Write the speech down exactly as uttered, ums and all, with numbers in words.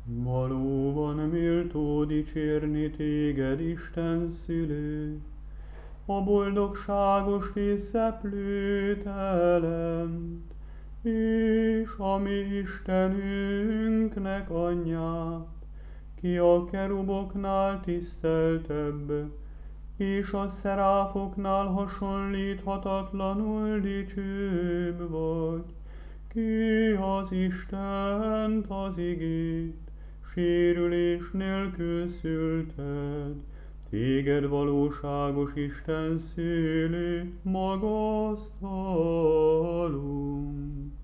Valóban méltó dicsérni téged, Isten szülő, a boldogságos és szeplő telent, és a mi Istenünknek anyját, ki a keruboknál tiszteltebb, és a szeráfoknál hasonlíthatatlanul dicsőbb vagy, ki az Istent, az igét, sérülés nélkül szülted, téged valóságos Isten szülő magasztalunk.